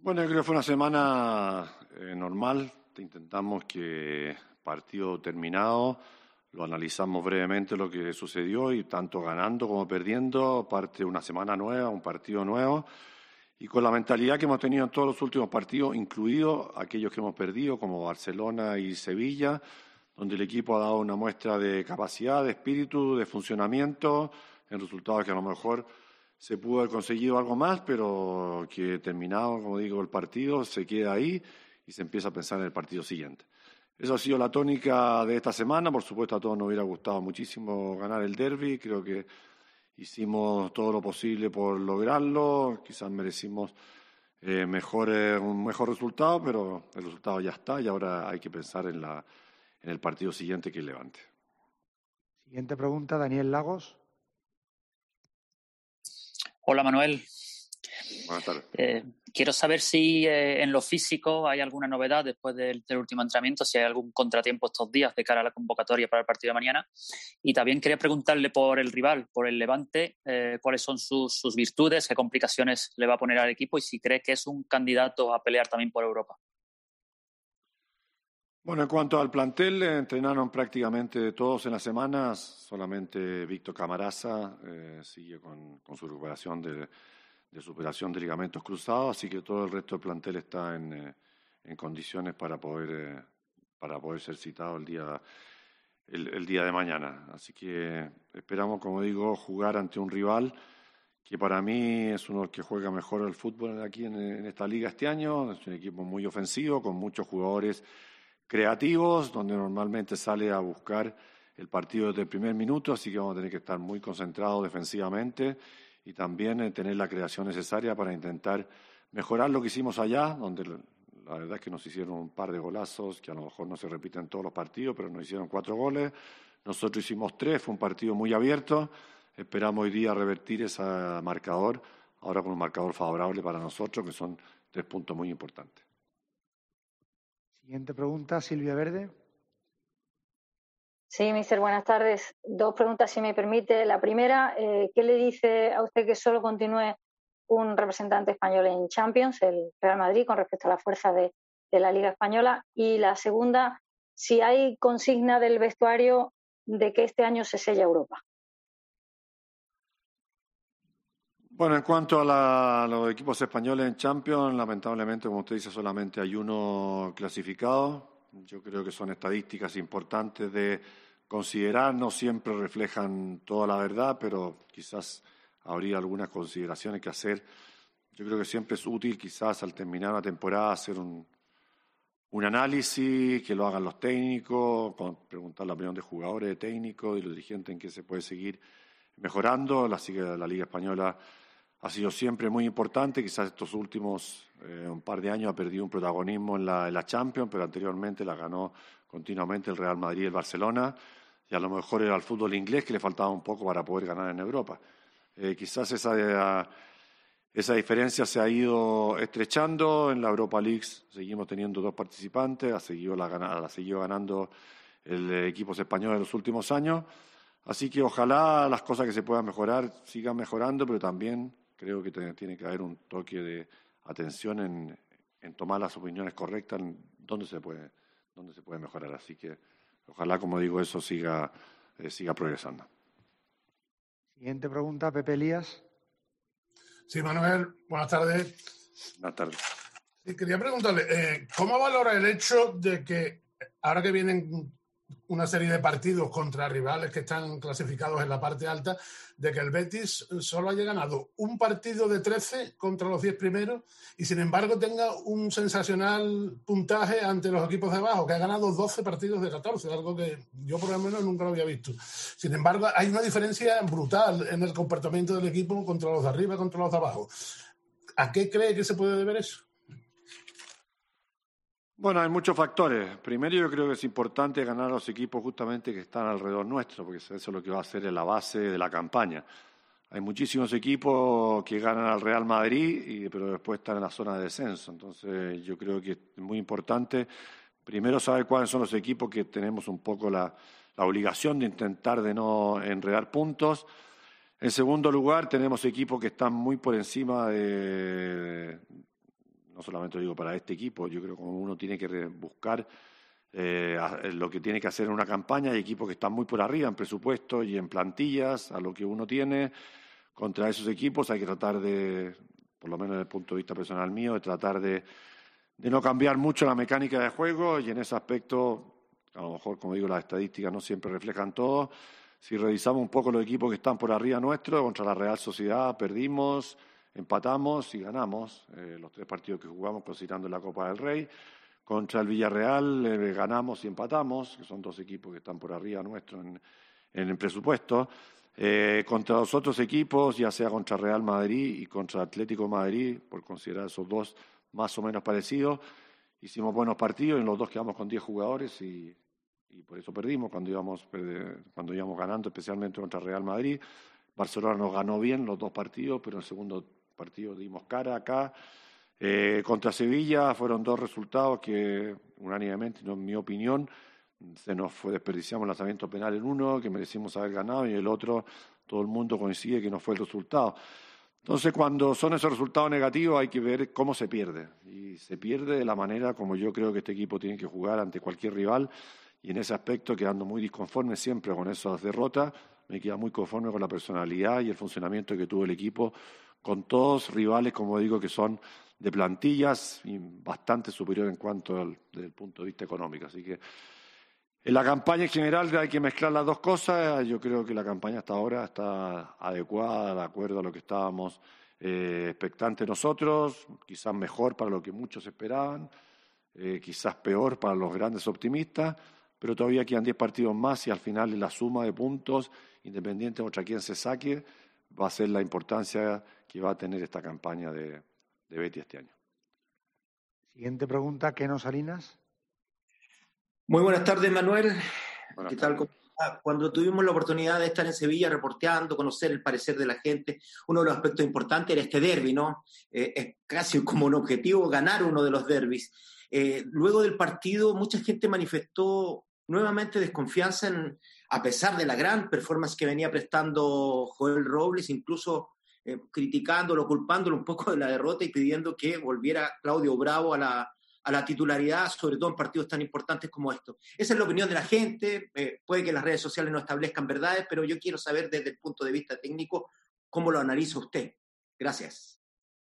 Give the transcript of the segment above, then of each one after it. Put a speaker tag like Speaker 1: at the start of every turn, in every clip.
Speaker 1: Bueno, yo creo que fue una semana normal. Intentamos que partido terminado, lo analizamos brevemente lo que sucedió y tanto ganando como perdiendo, parte una semana nueva, un partido nuevo y con la mentalidad que hemos tenido en todos los últimos partidos, incluidos aquellos que hemos perdido como Barcelona y Sevilla, donde el equipo ha dado una muestra de capacidad, de espíritu, de funcionamiento, en resultados que a lo mejor se pudo haber conseguido algo más, pero que terminado, como digo, el partido, se queda ahí y se empieza a pensar en el partido siguiente. Esa ha sido la tónica de esta semana. Por supuesto, a todos nos hubiera gustado muchísimo ganar el derbi. Creo que hicimos todo lo posible por lograrlo. Quizás merecimos un mejor resultado, pero el resultado ya está y ahora hay que pensar en el partido siguiente que es Levante.
Speaker 2: Siguiente pregunta, Daniel Lagos.
Speaker 3: Hola Manuel.
Speaker 1: Buenas tardes.
Speaker 3: Quiero saber si en lo físico hay alguna novedad después del último entrenamiento, si hay algún contratiempo estos días de cara a la convocatoria para el partido de mañana. Y también quería preguntarle por el rival, por el Levante, cuáles son sus virtudes, qué complicaciones le va a poner al equipo y si cree que es un candidato a pelear también por Europa.
Speaker 1: Bueno, en cuanto al plantel, entrenaron prácticamente todos en las semanas, solamente Víctor Camarasa sigue con su recuperación de superación de ligamentos cruzados, así que todo el resto del plantel está en condiciones para poder ser citado el día de mañana. Así que esperamos, como digo, jugar ante un rival que para mí es uno de los que juega mejor el fútbol aquí en esta liga este año. Es un equipo muy ofensivo, con muchos jugadores creativos, donde normalmente sale a buscar el partido desde el primer minuto, así que vamos a tener que estar muy concentrados defensivamente y también tener la creación necesaria para intentar mejorar lo que hicimos allá, donde la verdad es que nos hicieron un par de golazos que a lo mejor no se repiten en todos los partidos, pero nos hicieron 4 goles. Nosotros hicimos 3, fue un partido muy abierto. Esperamos hoy día revertir ese marcador, ahora con un marcador favorable para nosotros, que son 3 puntos muy importantes.
Speaker 2: Siguiente pregunta, Silvia Verde.
Speaker 4: Sí, mister, buenas tardes. 2 preguntas, si me permite. La primera, ¿qué le dice a usted que solo continúe un representante español en Champions, el Real Madrid, con respecto a la fuerza de la Liga Española? Y la segunda, si hay consigna del vestuario de que este año se sella Europa.
Speaker 1: Bueno, en cuanto a los equipos españoles en Champions, lamentablemente, como usted dice, solamente hay uno clasificado. Yo creo que son estadísticas importantes de considerar, no siempre reflejan toda la verdad, pero quizás habría algunas consideraciones que hacer. Yo creo que siempre es útil, quizás al terminar una temporada, hacer un análisis, que lo hagan los técnicos, preguntar la opinión de jugadores, de técnicos y los dirigentes en qué se puede seguir mejorando. La Liga Española ha sido siempre muy importante, quizás estos últimos un par de años ha perdido un protagonismo en la Champions, pero anteriormente la ganó continuamente el Real Madrid y el Barcelona, y a lo mejor era el fútbol inglés que le faltaba un poco para poder ganar en Europa. Quizás esa diferencia se ha ido estrechando. En la Europa League seguimos teniendo 2 participantes, ha seguido ganando el equipos españoles en los últimos años, así que ojalá las cosas que se puedan mejorar sigan mejorando, pero también creo que tiene que haber un toque de atención en tomar las opiniones correctas, en dónde se puede mejorar. Así que ojalá, como digo, eso siga progresando.
Speaker 2: Siguiente pregunta, Pepe Elías.
Speaker 5: Sí, Manuel, buenas tardes.
Speaker 1: Buenas tardes.
Speaker 5: Sí, quería preguntarle, ¿cómo valora el hecho de que ahora que vienen una serie de partidos contra rivales que están clasificados en la parte alta, de que el Betis solo haya ganado un partido de 13 contra los 10 primeros y sin embargo tenga un sensacional puntaje ante los equipos de abajo, que ha ganado 12 partidos de 14, algo que yo por lo menos nunca lo había visto? Sin embargo, hay una diferencia brutal en el comportamiento del equipo contra los de arriba y contra los de abajo. ¿A qué cree que se puede deber eso?
Speaker 1: Bueno, hay muchos factores. Primero, yo creo que es importante ganar a los equipos justamente que están alrededor nuestro, porque eso es lo que va a ser la base de la campaña. Hay muchísimos equipos que ganan al Real Madrid, pero después están en la zona de descenso. Entonces, yo creo que es muy importante, primero, saber cuáles son los equipos que tenemos un poco la obligación de intentar de no enredar puntos. En segundo lugar, tenemos equipos que están muy por encima de no solamente lo digo para este equipo, yo creo que uno tiene que buscar lo que tiene que hacer en una campaña. Hay equipos que están muy por arriba en presupuesto y en plantillas, a lo que uno tiene. Contra esos equipos hay que tratar de, por lo menos desde el punto de vista personal mío, de tratar de no cambiar mucho la mecánica de juego, y en ese aspecto, a lo mejor, como digo, las estadísticas no siempre reflejan todo. Si revisamos un poco los equipos que están por arriba nuestro, contra la Real Sociedad perdimos, empatamos y ganamos los 3 partidos que jugamos considerando la Copa del Rey. Contra el Villarreal ganamos y empatamos, que son 2 equipos que están por arriba nuestro en el presupuesto. Contra los otros equipos, ya sea contra Real Madrid y contra Atlético de Madrid, por considerar esos 2 más o menos parecidos, hicimos buenos partidos, en los 2 quedamos con 10 jugadores y por eso perdimos cuando íbamos ganando, especialmente contra Real Madrid. Barcelona nos ganó bien los 2 partidos, pero en el segundo partido dimos cara acá. Contra Sevilla fueron 2 resultados que unánimemente, en mi opinión, desperdiciamos el lanzamiento penal en uno, que merecimos haber ganado, y el otro, todo el mundo coincide que no fue el resultado. Entonces, cuando son esos resultados negativos, hay que ver cómo se pierde. Y se pierde de la manera como yo creo que este equipo tiene que jugar ante cualquier rival. Y en ese aspecto, quedando muy disconforme siempre con esas derrotas, me queda muy conforme con la personalidad y el funcionamiento que tuvo el equipo, con todos rivales, como digo, que son de plantillas y bastante superior en cuanto desde el punto de vista económico. Así que en la campaña en general hay que mezclar las 2 cosas. Yo creo que la campaña hasta ahora está adecuada, de acuerdo a lo que estábamos expectantes nosotros, quizás mejor para lo que muchos esperaban, quizás peor para los grandes optimistas, pero todavía quedan 10 partidos más y al final la suma de puntos, independiente contra quién se saque, va a ser la importancia que va a tener esta campaña de Betis este año.
Speaker 2: Siguiente pregunta, Keno Salinas.
Speaker 6: Muy buenas tardes, Manuel.
Speaker 1: Buenas
Speaker 6: ¿Qué tal?
Speaker 1: tardes.
Speaker 6: Cuando tuvimos la oportunidad de estar en Sevilla reporteando, conocer el parecer de la gente, uno de los aspectos importantes era este derbi, ¿no? Es casi como un objetivo ganar uno de los derbis. Luego del partido, mucha gente manifestó nuevamente desconfianza a pesar de la gran performance que venía prestando Joel Robles, incluso criticándolo, culpándolo un poco de la derrota y pidiendo que volviera Claudio Bravo a la titularidad, sobre todo en partidos tan importantes como estos. Esa es la opinión de la gente. Puede que las redes sociales no establezcan verdades, pero yo quiero saber desde el punto de vista técnico cómo lo analiza usted. Gracias.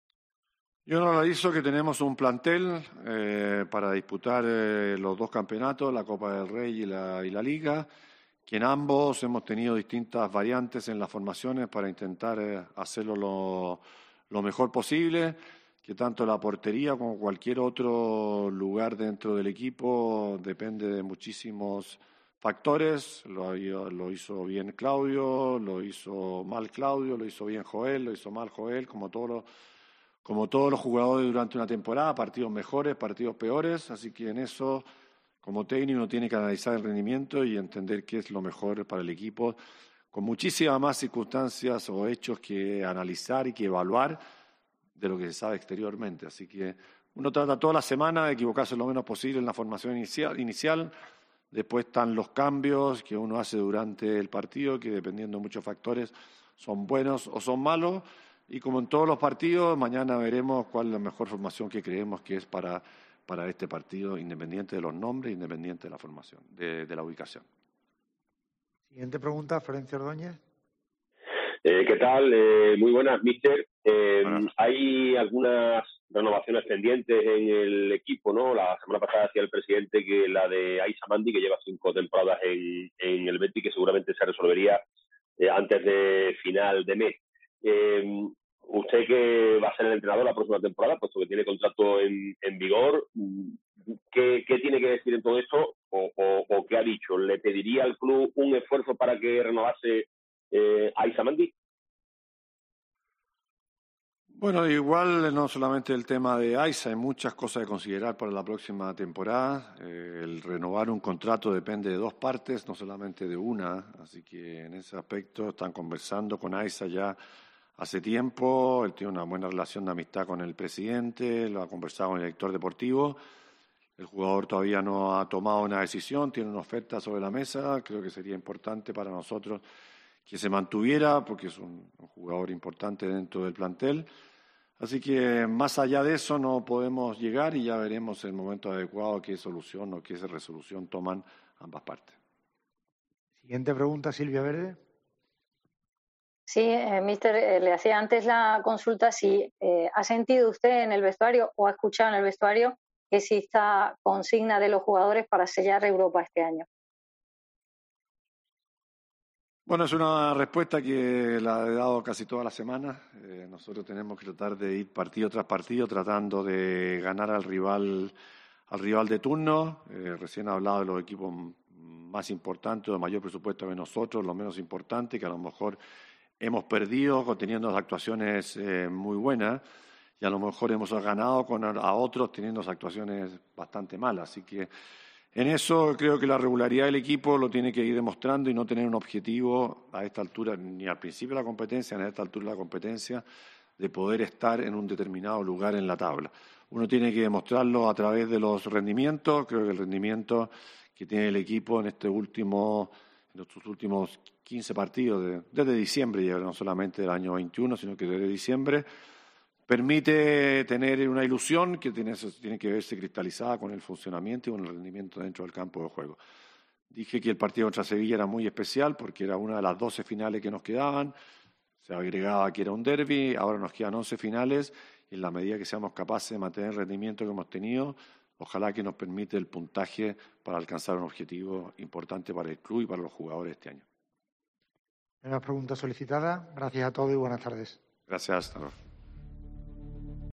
Speaker 1: Yo no analizo que tenemos un plantel para disputar los 2 campeonatos, la Copa del Rey y la Liga, que en ambos hemos tenido distintas variantes en las formaciones para intentar hacerlo lo mejor posible, que tanto la portería como cualquier otro lugar dentro del equipo depende de muchísimos factores. Lo hizo bien Claudio, lo hizo mal Claudio, lo hizo bien Joel, lo hizo mal Joel, como todos los jugadores durante una temporada, partidos mejores, partidos peores, así que en eso, como técnico, uno tiene que analizar el rendimiento y entender qué es lo mejor para el equipo, con muchísimas más circunstancias o hechos que analizar y que evaluar de lo que se sabe exteriormente. Así que uno trata toda la semana de equivocarse lo menos posible en la formación inicial. Después están los cambios que uno hace durante el partido, que dependiendo de muchos factores son buenos o son malos. Y como en todos los partidos, mañana veremos cuál es la mejor formación que creemos que es para este partido, independiente de los nombres, independiente de la formación, de la ubicación.
Speaker 2: Siguiente pregunta, Florencio Ordóñez.
Speaker 7: ¿Qué tal? Muy buenas, míster. Hay algunas renovaciones pendientes en el equipo, ¿no? La semana pasada decía el presidente que la de Aissa Mandi, que lleva 5 temporadas en el Betis, que seguramente se resolvería antes de final de mes. Usted, que va a ser el entrenador la próxima temporada, puesto que tiene contrato en vigor, ¿qué tiene que decir en todo esto? ¿O qué ha dicho? ¿Le pediría al club un esfuerzo para que renovase Aissa Mandi?
Speaker 1: Bueno, igual no solamente el tema de Aissa, hay muchas cosas que considerar para la próxima temporada. El renovar un contrato depende de 2 partes, no solamente de una, así que en ese aspecto están conversando con Aissa ya hace tiempo. Él tiene una buena relación de amistad con el presidente, lo ha conversado con el director deportivo. El jugador todavía no ha tomado una decisión, tiene una oferta sobre la mesa. Creo que sería importante para nosotros que se mantuviera, porque es un jugador importante dentro del plantel. Así que más allá de eso no podemos llegar y ya veremos en el momento adecuado qué solución o qué resolución toman ambas partes.
Speaker 2: Siguiente pregunta, Silvia Verde.
Speaker 4: Sí, mister, le hacía antes la consulta si ha sentido usted en el vestuario o ha escuchado en el vestuario que exista consigna de los jugadores para sellar Europa este año.
Speaker 1: Bueno, es una respuesta que la he dado casi toda la semana. Nosotros tenemos que tratar de ir partido tras partido tratando de ganar al rival de turno. Recién he hablado de los equipos más importantes, de mayor presupuesto que nosotros, los menos importantes, que a lo mejor hemos perdido teniendo actuaciones muy buenas y a lo mejor hemos ganado a otros teniendo actuaciones bastante malas. Así que en eso creo que la regularidad del equipo lo tiene que ir demostrando y no tener un objetivo a esta altura, ni al principio de la competencia, ni a esta altura de la competencia, de poder estar en un determinado lugar en la tabla. Uno tiene que demostrarlo a través de los rendimientos. Creo que el rendimiento que tiene el equipo en estos últimos 15 partidos, desde diciembre, ya no solamente del año 21, sino que desde diciembre, permite tener una ilusión que tiene que verse cristalizada con el funcionamiento y con el rendimiento dentro del campo de juego. Dije que el partido contra Sevilla era muy especial porque era una de las 12 finales que nos quedaban. Se agregaba que era un derbi, ahora nos quedan 11 finales y en la medida que seamos capaces de mantener el rendimiento que hemos tenido, ojalá que nos permite el puntaje para alcanzar un objetivo importante para el club y para los jugadores este año.
Speaker 2: Una pregunta solicitada. Gracias a todos y buenas tardes.
Speaker 1: Gracias, hasta luego.